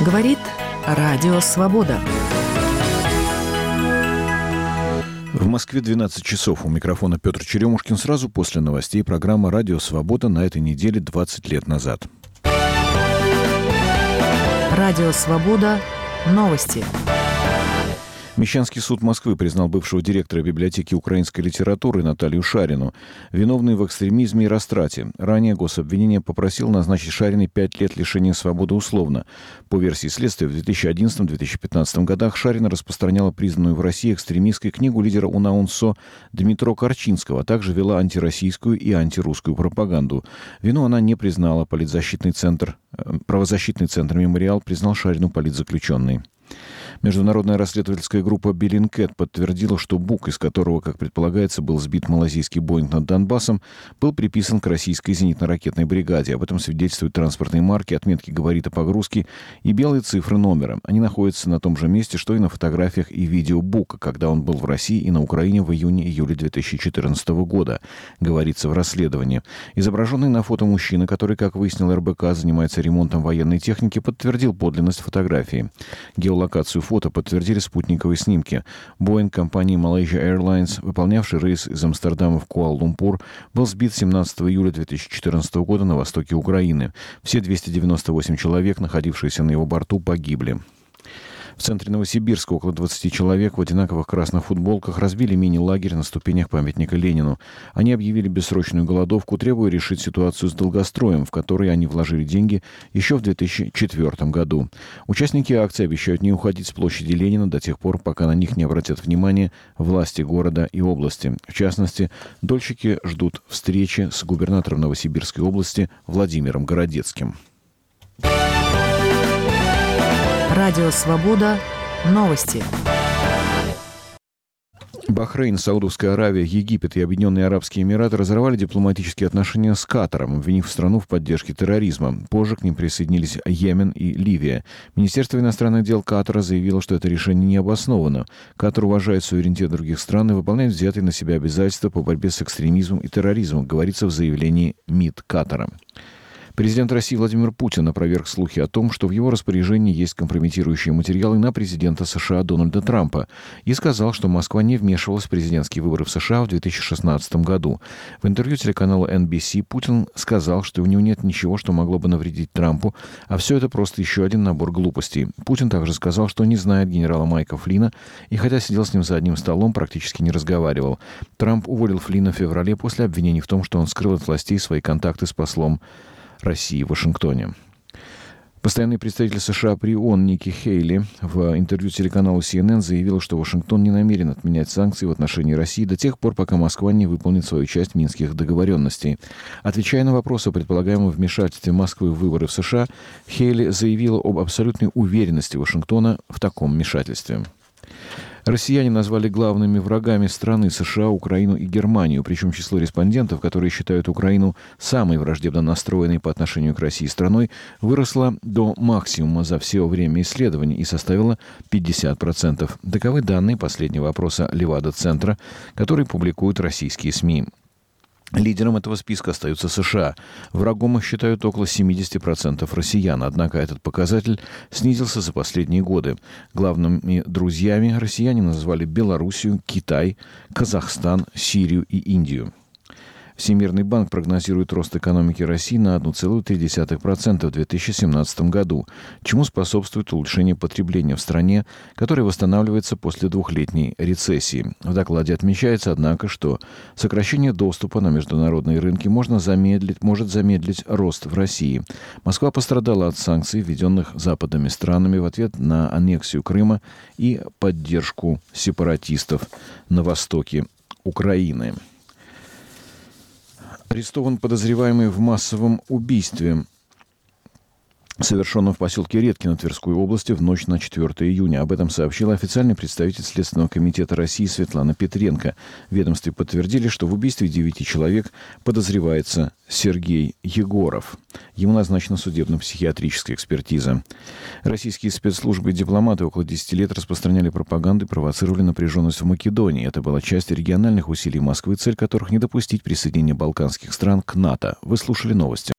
Говорит Радио Свобода. В Москве 12 часов. У микрофона Петр Черемушкин. Сразу после новостей программа «Радио Свобода» на этой неделе 20 лет назад. Радио Свобода. Новости. Мещанский суд Москвы признал бывшего директора библиотеки украинской литературы Наталью Шарину виновной в экстремизме и растрате. Ранее гособвинение попросило назначить Шариной 5 лет лишения свободы условно. По версии следствия, в 2011-2015 годах Шарина распространяла признанную в России экстремистской книгу лидера УНАУНСО Дмитро Корчинского, а также вела антироссийскую и антирусскую пропаганду. Вину она не признала. Правозащитный центр «Мемориал» признал Шарину политзаключенной. Международная расследовательская группа Bellingcat подтвердила, что БУК, из которого, как предполагается, был сбит малазийский Боинг над Донбассом, был приписан к российской зенитно-ракетной бригаде. Об этом свидетельствуют транспортные марки, отметки габарита погрузки и белые цифры номера. Они находятся на том же месте, что и на фотографиях и видео БУКа, когда он был в России и на Украине в июне-июле 2014 года, говорится в расследовании. Изображенный на фото мужчина, который, как выяснил РБК, занимается ремонтом военной техники, подтвердил подлинность фотографии. Геолокацию фото подтвердили спутниковые снимки. Боинг компании Malaysia Airlines, выполнявший рейс из Амстердама в Куала-Лумпур, был сбит 17 июля 2014 года на востоке Украины. Все 298 человек, находившиеся на его борту, погибли. В центре Новосибирска около 20 человек в одинаковых красных футболках разбили мини-лагерь на ступенях памятника Ленину. Они объявили бессрочную голодовку, требуя решить ситуацию с долгостроем, в который они вложили деньги еще в 2004 году. Участники акции обещают не уходить с площади Ленина до тех пор, пока на них не обратят внимание власти города и области. В частности, дольщики ждут встречи с губернатором Новосибирской области Владимиром Городецким. Радио Свобода. Новости. Бахрейн, Саудовская Аравия, Египет и Объединенные Арабские Эмираты разорвали дипломатические отношения с Катаром, обвинив страну в поддержке терроризма. Позже к ним присоединились Йемен и Ливия. Министерство иностранных дел Катара заявило, что это решение не обосновано. Катар уважает суверенитет других стран и выполняет взятые на себя обязательства по борьбе с экстремизмом и терроризмом, говорится в заявлении МИД Катара. Президент России Владимир Путин опроверг слухи о том, что в его распоряжении есть компрометирующие материалы на президента США Дональда Трампа, и сказал, что Москва не вмешивалась в президентские выборы в США в 2016 году. В интервью телеканалу NBC Путин сказал, что у него нет ничего, что могло бы навредить Трампу, а все это просто еще один набор глупостей. Путин также сказал, что не знает генерала Майка Флина, и хотя сидел с ним за одним столом, практически не разговаривал. Трамп уволил Флина в феврале после обвинений в том, что он скрыл от властей свои контакты с послом России в Вашингтоне. Постоянный представитель США при ООН Ники Хейли в интервью телеканалу CNN заявила, что Вашингтон не намерен отменять санкции в отношении России до тех пор, пока Москва не выполнит свою часть минских договоренностей. Отвечая на вопрос о предполагаемом вмешательстве Москвы в выборы в США, Хейли заявила об абсолютной уверенности Вашингтона в таком вмешательстве. Россияне назвали главными врагами страны США, Украину и Германию. Причем число респондентов, которые считают Украину самой враждебно настроенной по отношению к России страной, выросло до максимума за все время исследований и составило 50%. Таковы данные последнего опроса Левада-центра, который публикуют российские СМИ. Лидером этого списка остаются США. Врагом их считают около 70% россиян. Однако этот показатель снизился за последние годы. Главными друзьями россияне назвали Белоруссию, Китай, Казахстан, Сирию и Индию. Всемирный банк прогнозирует рост экономики России на 1,3% в 2017 году, чему способствует улучшение потребления в стране, которое восстанавливается после двухлетней рецессии. В докладе отмечается, однако, что сокращение доступа на международные рынки может замедлить рост в России. Москва пострадала от санкций, введенных западными странами в ответ на аннексию Крыма и поддержку сепаратистов на востоке Украины. Арестован подозреваемый в массовом убийстве, совершенном в поселке Редкино Тверской области в ночь на 4 июня. Об этом сообщила официальный представитель Следственного комитета России Светлана Петренко. В ведомстве подтвердили, что в убийстве 9 человек подозревается Сергей Егоров. Ему назначена судебно-психиатрическая экспертиза. Российские спецслужбы и дипломаты около 10 лет распространяли пропаганду и провоцировали напряженность в Македонии. Это была часть региональных усилий Москвы, цель которых не допустить присоединения балканских стран к НАТО. Вы слушали новости.